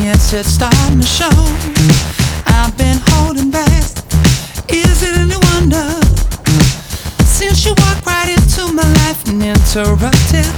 yes, it's starting to show. I've been holding back. Is it any wonder? Since you walked right into my life and interrupted